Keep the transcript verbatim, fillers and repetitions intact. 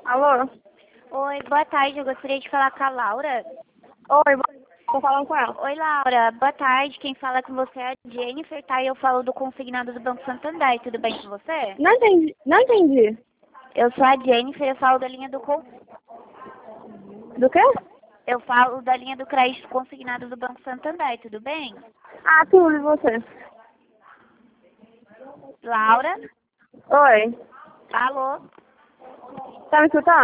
Alô? Oi, boa tarde. Eu gostaria de falar com a Laura. Oi, tô falando com ela. Oi, Laura. Boa tarde. Quem fala com você é a Jennifer, tá? E eu falo do consignado do Banco Santander. Tudo bem com você? Não entendi. Não entendi. Eu sou a Jennifer, eu falo da linha do con... Do quê? Eu falo da linha do crédito consignado do Banco Santander. Tudo bem? Ah, tudo, e você? Laura? Oi. Alô? Tá me escutando?